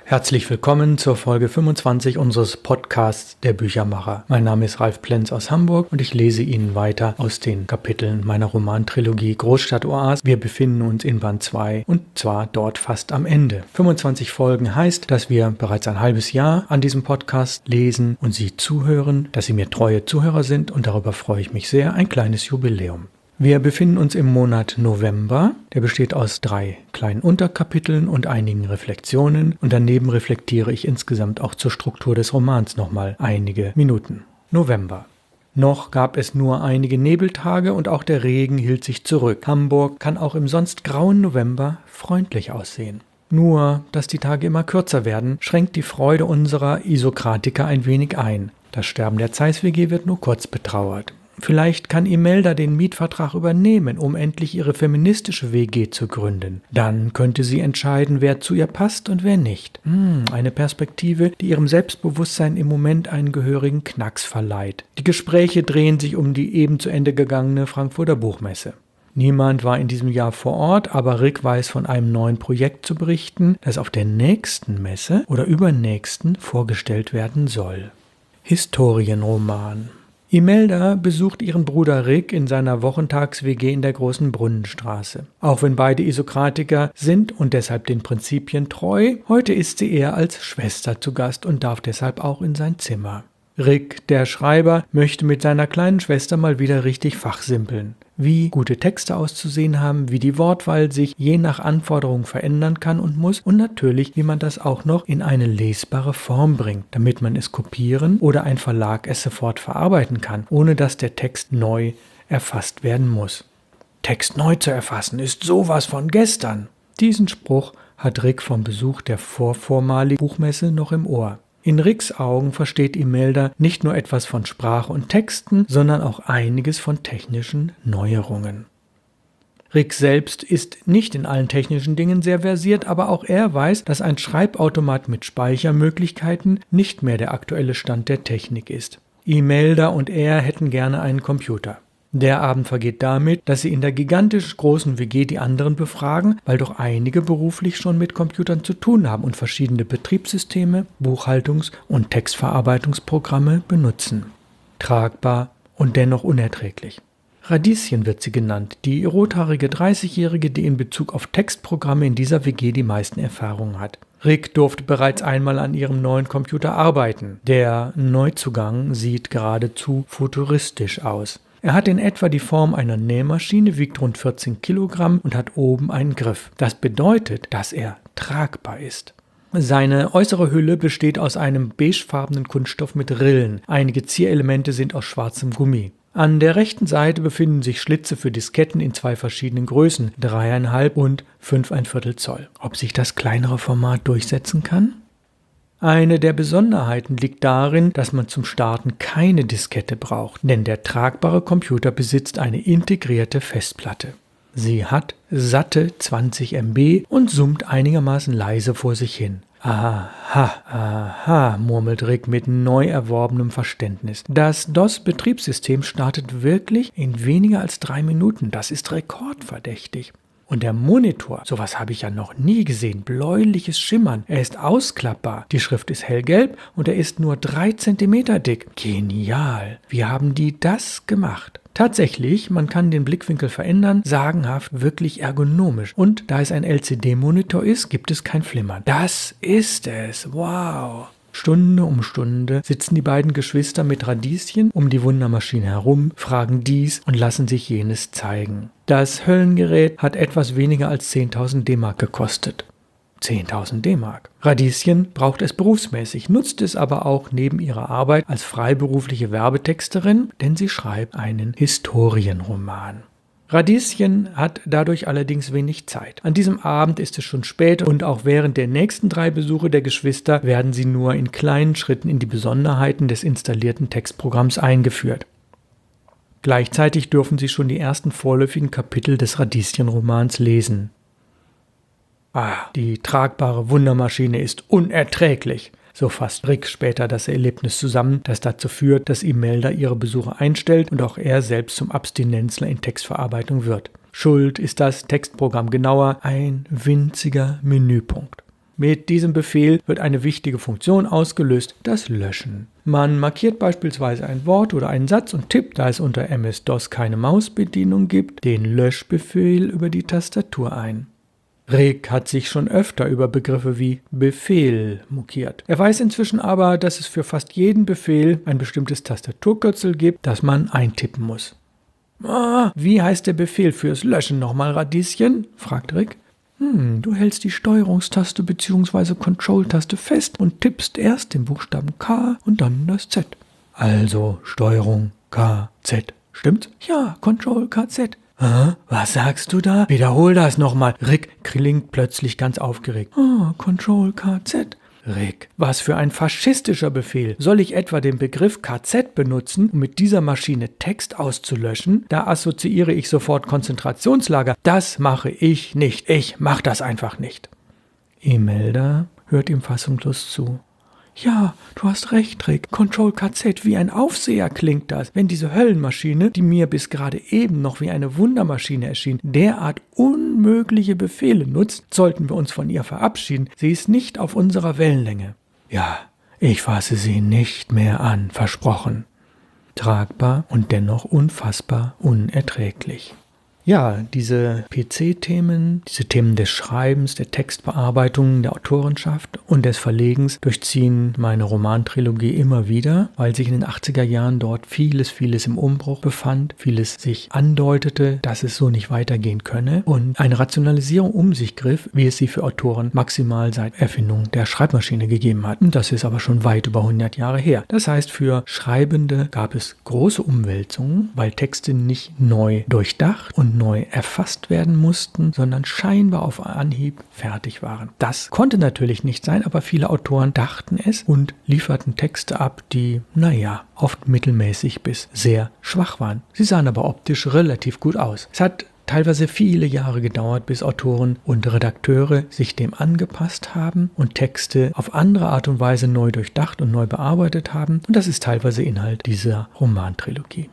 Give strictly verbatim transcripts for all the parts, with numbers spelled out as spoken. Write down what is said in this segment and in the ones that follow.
Herzlich willkommen zur Folge fünfundzwanzig unseres Podcasts Der Büchermacher. Mein Name ist Ralf Plenz aus Hamburg und ich lese Ihnen weiter aus den Kapiteln meiner Romantrilogie Großstadt-Oase. Wir befinden uns in Band zwei und zwar dort fast am Ende. fünfundzwanzig Folgen heißt, dass wir bereits ein halbes Jahr an diesem Podcast lesen und Sie zuhören, dass Sie mir treue Zuhörer sind und darüber freue ich mich sehr. Ein kleines Jubiläum. Wir befinden uns im Monat November. Der besteht aus drei kleinen Unterkapiteln und einigen Reflexionen. Und daneben reflektiere ich insgesamt auch zur Struktur des Romans nochmal einige Minuten. November. Noch gab es nur einige Nebeltage und auch der Regen hielt sich zurück. Hamburg kann auch im sonst grauen November freundlich aussehen. Nur, dass die Tage immer kürzer werden, schränkt die Freude unserer Isokratiker ein wenig ein. Das Sterben der Zeiss-W G wird nur kurz betrauert. Vielleicht kann Imelda den Mietvertrag übernehmen, um endlich ihre feministische W G zu gründen. Dann könnte sie entscheiden, wer zu ihr passt und wer nicht. Hm, eine Perspektive, die ihrem Selbstbewusstsein im Moment einen gehörigen Knacks verleiht. Die Gespräche drehen sich um die eben zu Ende gegangene Frankfurter Buchmesse. Niemand war in diesem Jahr vor Ort, aber Rick weiß von einem neuen Projekt zu berichten, das auf der nächsten Messe oder übernächsten vorgestellt werden soll. Historienroman. Imelda besucht ihren Bruder Rick in seiner Wochentags-W G in der Großen Brunnenstraße. Auch wenn beide Isokratiker sind und deshalb den Prinzipien treu, heute ist sie eher als Schwester zu Gast und darf deshalb auch in sein Zimmer. Rick, der Schreiber, möchte mit seiner kleinen Schwester mal wieder richtig fachsimpeln. Wie gute Texte auszusehen haben, wie die Wortwahl sich je nach Anforderung verändern kann und muss und natürlich, wie man das auch noch in eine lesbare Form bringt, damit man es kopieren oder ein Verlag es sofort verarbeiten kann, ohne dass der Text neu erfasst werden muss. Text neu zu erfassen ist sowas von gestern. Diesen Spruch hat Rick vom Besuch der vorvormaligen Buchmesse noch im Ohr. In Ricks Augen versteht Imelda nicht nur etwas von Sprache und Texten, sondern auch einiges von technischen Neuerungen. Rick selbst ist nicht in allen technischen Dingen sehr versiert, aber auch er weiß, dass ein Schreibautomat mit Speichermöglichkeiten nicht mehr der aktuelle Stand der Technik ist. Imelda und er hätten gerne einen Computer. Der Abend vergeht damit, dass sie in der gigantisch großen W G die anderen befragen, weil doch einige beruflich schon mit Computern zu tun haben und verschiedene Betriebssysteme, Buchhaltungs- und Textverarbeitungsprogramme benutzen. Tragbar und dennoch unerträglich. Radieschen wird sie genannt, die rothaarige dreißigjährige, die in Bezug auf Textprogramme in dieser W G die meisten Erfahrungen hat. Rick durfte bereits einmal an ihrem neuen Computer arbeiten. Der Neuzugang sieht geradezu futuristisch aus. Er hat in etwa die Form einer Nähmaschine, wiegt rund vierzehn Kilogramm und hat oben einen Griff. Das bedeutet, dass er tragbar ist. Seine äußere Hülle besteht aus einem beigefarbenen Kunststoff mit Rillen. Einige Zierelemente sind aus schwarzem Gummi. An der rechten Seite befinden sich Schlitze für Disketten in zwei verschiedenen Größen, drei Komma fünf und fünf Komma fünf Zoll. Ob sich das kleinere Format durchsetzen kann? Eine der Besonderheiten liegt darin, dass man zum Starten keine Diskette braucht, denn der tragbare Computer besitzt eine integrierte Festplatte. Sie hat satte zwanzig Megabyte und summt einigermaßen leise vor sich hin. Aha, aha, murmelt Rick mit neu erworbenem Verständnis. Das DOS-Betriebssystem startet wirklich in weniger als drei Minuten. Das ist rekordverdächtig. Und der Monitor, sowas habe ich ja noch nie gesehen, bläuliches Schimmern. Er ist ausklappbar, die Schrift ist hellgelb und er ist nur drei Zentimeter dick. Genial, wie haben die das gemacht? Tatsächlich, man kann den Blickwinkel verändern, sagenhaft, wirklich ergonomisch. Und da es ein L C D-Monitor ist, gibt es kein Flimmern. Das ist es, wow! Stunde um Stunde sitzen die beiden Geschwister mit Radieschen um die Wundermaschine herum, fragen dies und lassen sich jenes zeigen. Das Höllengerät hat etwas weniger als zehntausend D-Mark gekostet. zehntausend D-Mark. Radieschen braucht es berufsmäßig, nutzt es aber auch neben ihrer Arbeit als freiberufliche Werbetexterin, denn sie schreibt einen Historienroman. Radieschen hat dadurch allerdings wenig Zeit. An diesem Abend ist es schon spät und auch während der nächsten drei Besuche der Geschwister werden sie nur in kleinen Schritten in die Besonderheiten des installierten Textprogramms eingeführt. Gleichzeitig dürfen sie schon die ersten vorläufigen Kapitel des Radieschen-Romans lesen. Ah, die tragbare Wundermaschine ist unerträglich. So fasst Rick später das Erlebnis zusammen, das dazu führt, dass Imelda ihre Besuche einstellt und auch er selbst zum Abstinenzler in Textverarbeitung wird. Schuld ist das Textprogramm, genauer ein winziger Menüpunkt. Mit diesem Befehl wird eine wichtige Funktion ausgelöst, das Löschen. Man markiert beispielsweise ein Wort oder einen Satz und tippt, da es unter M S-DOS keine Mausbedienung gibt, den Löschbefehl über die Tastatur ein. Rick hat sich schon öfter über Begriffe wie Befehl mokiert. Er weiß inzwischen aber, dass es für fast jeden Befehl ein bestimmtes Tastaturkürzel gibt, das man eintippen muss. Ah, wie heißt der Befehl fürs Löschen nochmal, Radieschen? Fragt Rick. Hm, du hältst die Steuerungstaste bzw. Control-Taste fest und tippst erst den Buchstaben K und dann das Z. Also Steuerung K Z. Stimmt's? Ja, Control K Z. Hä? Was sagst du da? Wiederhol das nochmal. Rick klingt plötzlich ganz aufgeregt. Ah, Control K Z. Rick, was für ein faschistischer Befehl. Soll ich etwa den Begriff K Z benutzen, um mit dieser Maschine Text auszulöschen? Da assoziiere ich sofort Konzentrationslager. Das mache ich nicht. Ich mach das einfach nicht. Imelda hört ihm fassungslos zu. Ja, du hast recht, Rick. Control K Z, wie ein Aufseher klingt das. Wenn diese Höllenmaschine, die mir bis gerade eben noch wie eine Wundermaschine erschien, derart unmögliche Befehle nutzt, sollten wir uns von ihr verabschieden. Sie ist nicht auf unserer Wellenlänge. Ja, ich fasse sie nicht mehr an, versprochen. Tragbar und dennoch unfassbar unerträglich. Ja, diese P C-Themen, diese Themen des Schreibens, der Textbearbeitung, der Autorenschaft und des Verlegens durchziehen meine Romantrilogie immer wieder, weil sich in den achtziger Jahren dort vieles, vieles im Umbruch befand, vieles sich andeutete, dass es so nicht weitergehen könne und eine Rationalisierung um sich griff, wie es sie für Autoren maximal seit Erfindung der Schreibmaschine gegeben hat. Und das ist aber schon weit über hundert Jahre her. Das heißt, für Schreibende gab es große Umwälzungen, weil Texte nicht neu durchdacht und neu erfasst werden mussten, sondern scheinbar auf Anhieb fertig waren. Das konnte natürlich nicht sein, aber viele Autoren dachten es und lieferten Texte ab, die, naja, oft mittelmäßig bis sehr schwach waren. Sie sahen aber optisch relativ gut aus. Es hat teilweise viele Jahre gedauert, bis Autoren und Redakteure sich dem angepasst haben und Texte auf andere Art und Weise neu durchdacht und neu bearbeitet haben. Und das ist teilweise Inhalt dieser Romantrilogie.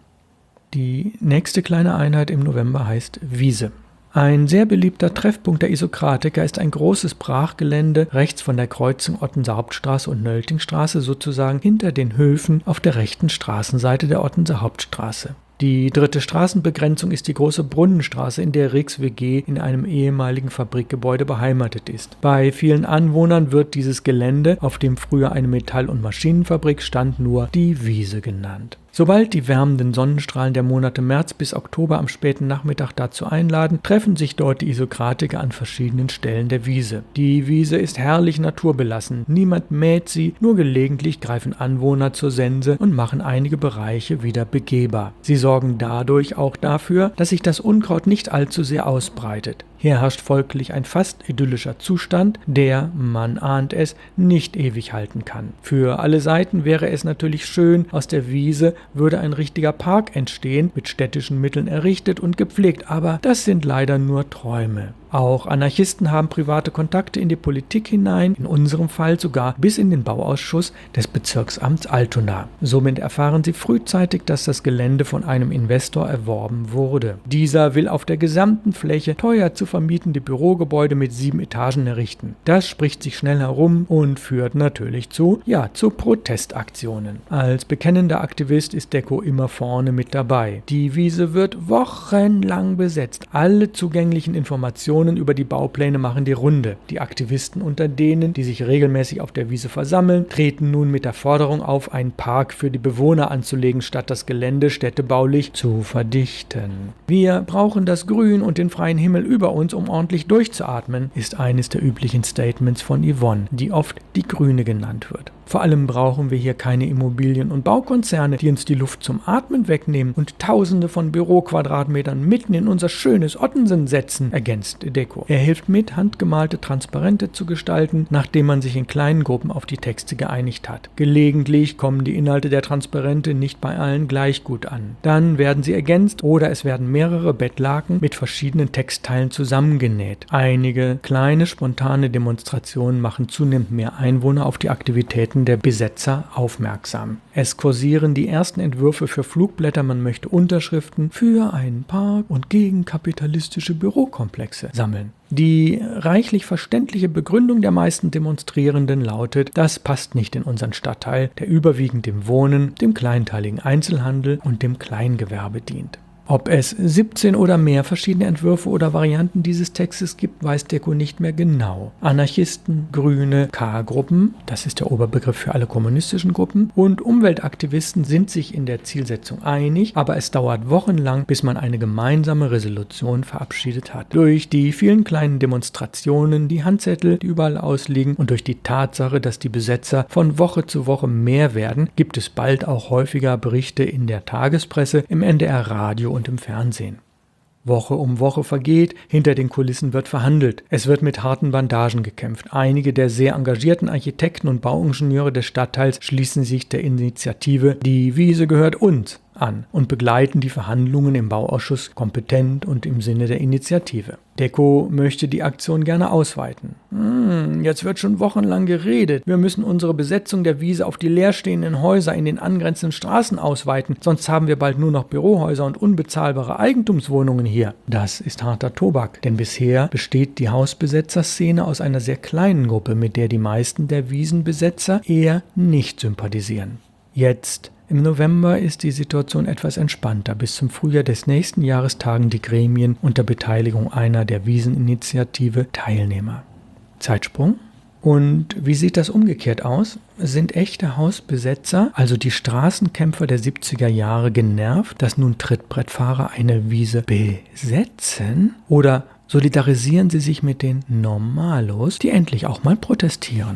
Die nächste kleine Einheit im November heißt Wiese. Ein sehr beliebter Treffpunkt der Isokratiker ist ein großes Brachgelände rechts von der Kreuzung Ottenser Hauptstraße und Nöltingstraße, sozusagen hinter den Höfen auf der rechten Straßenseite der Ottenser Hauptstraße. Die dritte Straßenbegrenzung ist die große Brunnenstraße, in der Ricks W G in einem ehemaligen Fabrikgebäude beheimatet ist. Bei vielen Anwohnern wird dieses Gelände, auf dem früher eine Metall- und Maschinenfabrik stand, nur die Wiese genannt. Sobald die wärmenden Sonnenstrahlen der Monate März bis Oktober am späten Nachmittag dazu einladen, treffen sich dort die Isokratiker an verschiedenen Stellen der Wiese. Die Wiese ist herrlich naturbelassen, niemand mäht sie, nur gelegentlich greifen Anwohner zur Sense und machen einige Bereiche wieder begehbar. Sie sorgen dadurch auch dafür, dass sich das Unkraut nicht allzu sehr ausbreitet. Hier herrscht folglich ein fast idyllischer Zustand, der, man ahnt es, nicht ewig halten kann. Für alle Seiten wäre es natürlich schön, aus der Wiese würde ein richtiger Park entstehen, mit städtischen Mitteln errichtet und gepflegt, aber das sind leider nur Träume. Auch Anarchisten haben private Kontakte in die Politik hinein, in unserem Fall sogar bis in den Bauausschuss des Bezirksamts Altona. Somit erfahren sie frühzeitig, dass das Gelände von einem Investor erworben wurde. Dieser will auf der gesamten Fläche teuer zu vermietende Bürogebäude mit sieben Etagen errichten. Das spricht sich schnell herum und führt natürlich zu, ja, zu Protestaktionen. Als bekennender Aktivist ist Deko immer vorne mit dabei. Die Wiese wird wochenlang besetzt. Alle zugänglichen Informationen über die Baupläne machen die Runde. Die Aktivisten unter denen, die sich regelmäßig auf der Wiese versammeln, treten nun mit der Forderung auf, einen Park für die Bewohner anzulegen, statt das Gelände städtebaulich zu verdichten. Wir brauchen das Grün und den freien Himmel über uns, um ordentlich durchzuatmen, ist eines der üblichen Statements von Yvonne, die oft die Grüne genannt wird. Vor allem brauchen wir hier keine Immobilien- und Baukonzerne, die uns die Luft zum Atmen wegnehmen und Tausende von Büroquadratmetern mitten in unser schönes Ottensen setzen, ergänzt Deko. Er hilft mit, handgemalte Transparente zu gestalten, nachdem man sich in kleinen Gruppen auf die Texte geeinigt hat. Gelegentlich kommen die Inhalte der Transparente nicht bei allen gleich gut an. Dann werden sie ergänzt oder es werden mehrere Bettlaken mit verschiedenen Textteilen zusammengenäht. Einige kleine, spontane Demonstrationen machen zunehmend mehr Einwohner auf die Aktivitäten Verhalten der Besetzer aufmerksam. Es kursieren die ersten Entwürfe für Flugblätter, man möchte Unterschriften für einen Park und gegen kapitalistische Bürokomplexe sammeln. Die reichlich verständliche Begründung der meisten Demonstrierenden lautet: Das passt nicht in unseren Stadtteil, der überwiegend dem Wohnen, dem kleinteiligen Einzelhandel und dem Kleingewerbe dient. Ob es siebzehn oder mehr verschiedene Entwürfe oder Varianten dieses Textes gibt, weiß Deko nicht mehr genau. Anarchisten, Grüne, K-Gruppen, das ist der Oberbegriff für alle kommunistischen Gruppen, und Umweltaktivisten sind sich in der Zielsetzung einig, aber es dauert wochenlang, bis man eine gemeinsame Resolution verabschiedet hat. Durch die vielen kleinen Demonstrationen, die Handzettel, die überall ausliegen, und durch die Tatsache, dass die Besetzer von Woche zu Woche mehr werden, gibt es bald auch häufiger Berichte in der Tagespresse, im N D R-Radio und im Fernsehen. Woche um Woche vergeht, hinter den Kulissen wird verhandelt. Es wird mit harten Bandagen gekämpft. Einige der sehr engagierten Architekten und Bauingenieure des Stadtteils schließen sich der Initiative „Die Wiese gehört uns" an und begleiten die Verhandlungen im Bauausschuss kompetent und im Sinne der Initiative. Deko möchte die Aktion gerne ausweiten. Hm, jetzt wird schon wochenlang geredet. Wir müssen unsere Besetzung der Wiese auf die leerstehenden Häuser in den angrenzenden Straßen ausweiten, sonst haben wir bald nur noch Bürohäuser und unbezahlbare Eigentumswohnungen hier. Das ist harter Tobak, denn bisher besteht die Hausbesetzerszene aus einer sehr kleinen Gruppe, mit der die meisten der Wiesenbesetzer eher nicht sympathisieren. Jetzt im November ist die Situation etwas entspannter. Bis zum Frühjahr des nächsten Jahres tagen die Gremien unter Beteiligung einer der Wieseninitiative Teilnehmer. Zeitsprung. Und wie sieht das umgekehrt aus? Sind echte Hausbesetzer, also die Straßenkämpfer der siebziger Jahre, genervt, dass nun Trittbrettfahrer eine Wiese besetzen? Oder solidarisieren sie sich mit den Normalos, die endlich auch mal protestieren?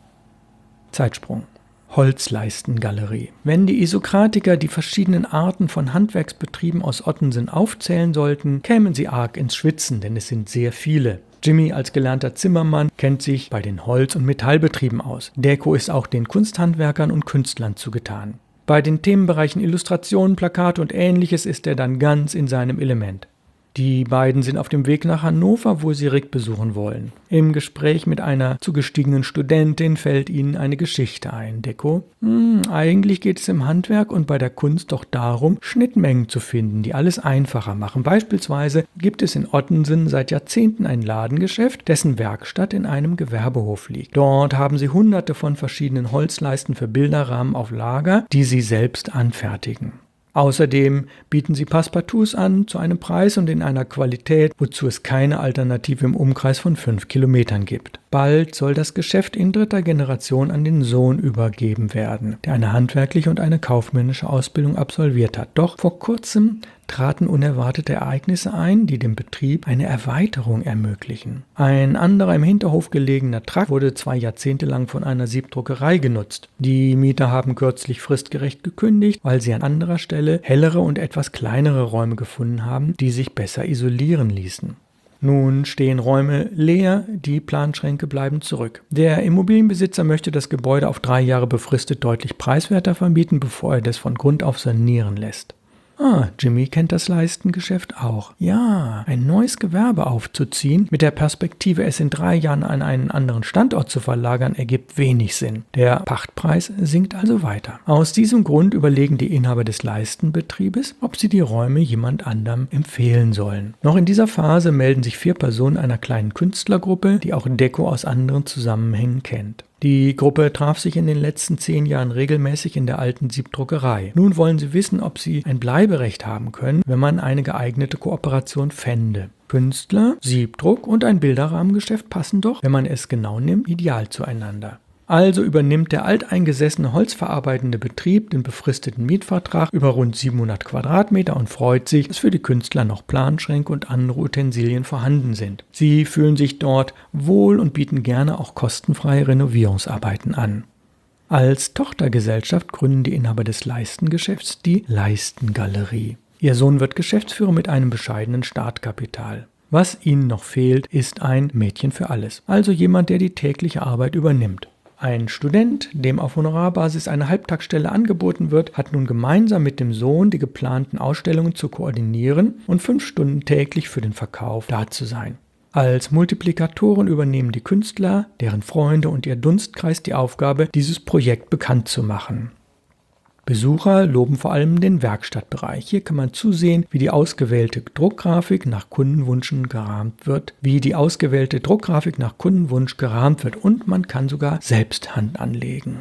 Zeitsprung. Holzleistengalerie. Wenn die Isokratiker die verschiedenen Arten von Handwerksbetrieben aus Ottensen aufzählen sollten, kämen sie arg ins Schwitzen, denn es sind sehr viele. Jimmy als gelernter Zimmermann kennt sich bei den Holz- und Metallbetrieben aus. Deko ist auch den Kunsthandwerkern und Künstlern zugetan. Bei den Themenbereichen Illustrationen, Plakate und Ähnliches ist er dann ganz in seinem Element. Die beiden sind auf dem Weg nach Hannover, wo sie Rick besuchen wollen. Im Gespräch mit einer zugestiegenen Studentin fällt ihnen eine Geschichte ein. Deko: Hm, eigentlich geht es im Handwerk und bei der Kunst doch darum, Schnittmengen zu finden, die alles einfacher machen. Beispielsweise gibt es in Ottensen seit Jahrzehnten ein Ladengeschäft, dessen Werkstatt in einem Gewerbehof liegt. Dort haben sie hunderte von verschiedenen Holzleisten für Bilderrahmen auf Lager, die sie selbst anfertigen. Außerdem bieten sie Passepartouts an zu einem Preis und in einer Qualität, wozu es keine Alternative im Umkreis von fünf Kilometern gibt. Bald soll das Geschäft in dritter Generation an den Sohn übergeben werden, der eine handwerkliche und eine kaufmännische Ausbildung absolviert hat. Doch vor kurzem traten unerwartete Ereignisse ein, die dem Betrieb eine Erweiterung ermöglichen. Ein anderer im Hinterhof gelegener Trakt wurde zwei Jahrzehnte lang von einer Siebdruckerei genutzt. Die Mieter haben kürzlich fristgerecht gekündigt, weil sie an anderer Stelle hellere und etwas kleinere Räume gefunden haben, die sich besser isolieren ließen. Nun stehen Räume leer, die Planschränke bleiben zurück. Der Immobilienbesitzer möchte das Gebäude auf drei Jahre befristet deutlich preiswerter vermieten, bevor er das von Grund auf sanieren lässt. Ah, Jimmy kennt das Leistengeschäft auch. Ja, ein neues Gewerbe aufzuziehen, mit der Perspektive, es in drei Jahren an einen anderen Standort zu verlagern, ergibt wenig Sinn. Der Pachtpreis sinkt also weiter. Aus diesem Grund überlegen die Inhaber des Leistenbetriebes, ob sie die Räume jemand anderem empfehlen sollen. Noch in dieser Phase melden sich vier Personen einer kleinen Künstlergruppe, die auch Deko aus anderen Zusammenhängen kennt. Die Gruppe traf sich in den letzten zehn Jahren regelmäßig in der alten Siebdruckerei. Nun wollen sie wissen, ob sie ein Bleiberecht haben können, wenn man eine geeignete Kooperation fände. Künstler, Siebdruck und ein Bilderrahmengeschäft passen doch, wenn man es genau nimmt, ideal zueinander. Also übernimmt der alteingesessene holzverarbeitende Betrieb den befristeten Mietvertrag über rund siebenhundert Quadratmeter und freut sich, dass für die Künstler noch Planschränke und andere Utensilien vorhanden sind. Sie fühlen sich dort wohl und bieten gerne auch kostenfreie Renovierungsarbeiten an. Als Tochtergesellschaft gründen die Inhaber des Leistengeschäfts die Leistengalerie. Ihr Sohn wird Geschäftsführer mit einem bescheidenen Startkapital. Was ihnen noch fehlt, ist ein Mädchen für alles, also jemand, der die tägliche Arbeit übernimmt. Ein Student, dem auf Honorarbasis eine Halbtagsstelle angeboten wird, hat nun gemeinsam mit dem Sohn die geplanten Ausstellungen zu koordinieren und fünf Stunden täglich für den Verkauf da zu sein. Als Multiplikatoren übernehmen die Künstler, deren Freunde und ihr Dunstkreis die Aufgabe, dieses Projekt bekannt zu machen. Besucher loben vor allem den Werkstattbereich. Hier kann man zusehen, wie die ausgewählte Druckgrafik nach Kundenwünschen gerahmt wird, wie die ausgewählte Druckgrafik nach Kundenwunsch gerahmt wird und man kann sogar selbst Hand anlegen.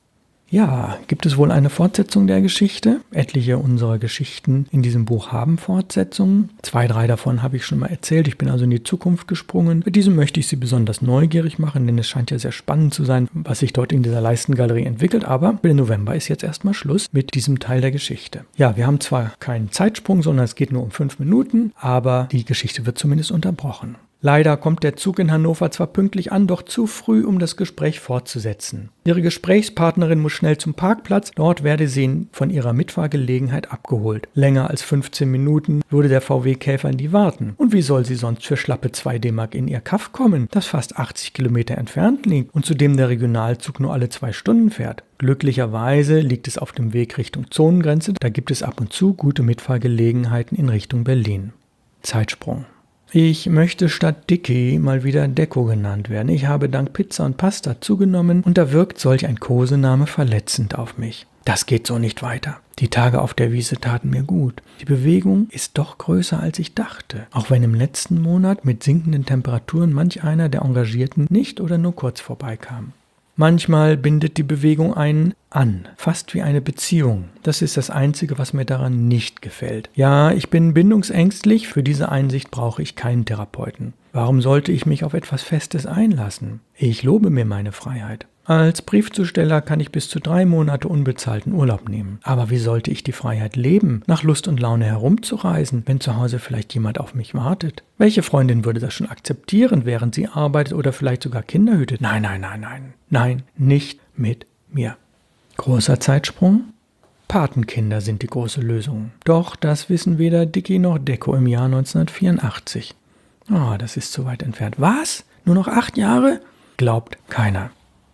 Ja, gibt es wohl eine Fortsetzung der Geschichte? Etliche unserer Geschichten in diesem Buch haben Fortsetzungen. Zwei, drei davon habe ich schon mal erzählt. Ich bin also in die Zukunft gesprungen. Mit diesem möchte ich Sie besonders neugierig machen, denn es scheint ja sehr spannend zu sein, was sich dort in dieser Leistengalerie entwickelt. Aber für den November ist jetzt erstmal Schluss mit diesem Teil der Geschichte. Ja, wir haben zwar keinen Zeitsprung, sondern es geht nur um fünf Minuten, aber die Geschichte wird zumindest unterbrochen. Leider kommt der Zug in Hannover zwar pünktlich an, doch zu früh, um das Gespräch fortzusetzen. Ihre Gesprächspartnerin muss schnell zum Parkplatz, dort werde sie von ihrer Mitfahrgelegenheit abgeholt. Länger als fünfzehn Minuten würde der V W-Käfer nie warten. Und wie soll sie sonst für schlappe zwei D-Mark in ihr Kaff kommen, das fast achtzig Kilometer entfernt liegt und zudem der Regionalzug nur alle zwei Stunden fährt? Glücklicherweise liegt es auf dem Weg Richtung Zonengrenze, da gibt es ab und zu gute Mitfahrgelegenheiten in Richtung Berlin. Zeitsprung. Ich möchte statt Dicky mal wieder Deko genannt werden. Ich habe dank Pizza und Pasta zugenommen und da wirkt solch ein Kosename verletzend auf mich. Das geht so nicht weiter. Die Tage auf der Wiese taten mir gut. Die Bewegung ist doch größer, als ich dachte. Auch wenn im letzten Monat mit sinkenden Temperaturen manch einer der Engagierten nicht oder nur kurz vorbeikam. Manchmal bindet die Bewegung einen an, fast wie eine Beziehung. Das ist das Einzige, was mir daran nicht gefällt. Ja, ich bin bindungsängstlich, für diese Einsicht brauche ich keinen Therapeuten. Warum sollte ich mich auf etwas Festes einlassen? Ich lobe mir meine Freiheit. Als Briefzusteller kann ich bis zu drei Monate unbezahlten Urlaub nehmen. Aber wie sollte ich die Freiheit leben, nach Lust und Laune herumzureisen, wenn zu Hause vielleicht jemand auf mich wartet? Welche Freundin würde das schon akzeptieren, während sie arbeitet oder vielleicht sogar Kinder hütet? Nein, nein, nein, nein. Nein, nicht mit mir. Großer Zeitsprung? Patenkinder sind die große Lösung. Doch das wissen weder Dicky noch Deko im Jahr neunzehnhundertvierundachtzig. Oh, das ist zu weit entfernt. Was? Nur noch acht Jahre? Glaubt keiner.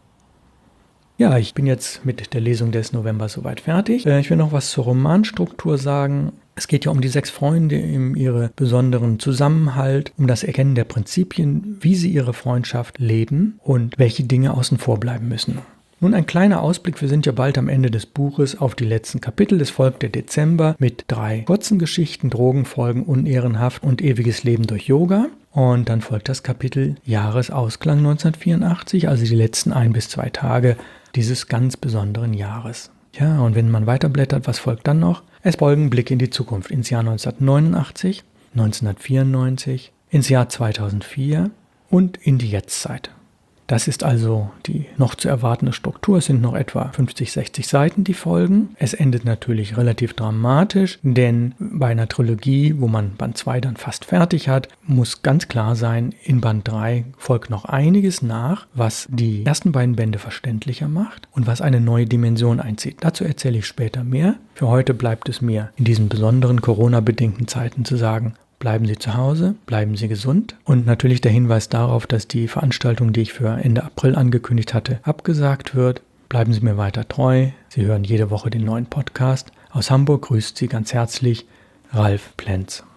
Ja, ich bin jetzt mit der Lesung des Novembers soweit fertig. Ich will noch was zur Romanstruktur sagen. Es geht ja um die sechs Freunde, um ihren besonderen Zusammenhalt, um das Erkennen der Prinzipien, wie sie ihre Freundschaft leben und welche Dinge außen vor bleiben müssen. Nun ein kleiner Ausblick, wir sind ja bald am Ende des Buches auf die letzten Kapitel. Es folgt der Dezember mit drei kurzen Geschichten, Drogenfolgen, Unehrenhaft und ewiges Leben durch Yoga. Und dann folgt das Kapitel Jahresausklang neunzehnhundertvierundachtzig, also die letzten ein bis zwei Tage dieses ganz besonderen Jahres. Ja, und wenn man weiterblättert, was folgt dann noch? Es folgen Blicke in die Zukunft, ins Jahr neunzehnhundertneunundachtzig, neunzehnhundertvierundneunzig, ins Jahr zweitausendvier und in die Jetztzeit. Das ist also die noch zu erwartende Struktur. Es sind noch etwa fünfzig, sechzig Seiten, die folgen. Es endet natürlich relativ dramatisch, denn bei einer Trilogie, wo man Band zwei dann fast fertig hat, muss ganz klar sein, in Band drei folgt noch einiges nach, was die ersten beiden Bände verständlicher macht und was eine neue Dimension einzieht. Dazu erzähle ich später mehr. Für heute bleibt es mir in diesen besonderen Corona-bedingten Zeiten zu sagen, bleiben Sie zu Hause, bleiben Sie gesund und natürlich der Hinweis darauf, dass die Veranstaltung, die ich für Ende April angekündigt hatte, abgesagt wird. Bleiben Sie mir weiter treu. Sie hören jede Woche den neuen Podcast. Aus Hamburg grüßt Sie ganz herzlich Ralf Plenz.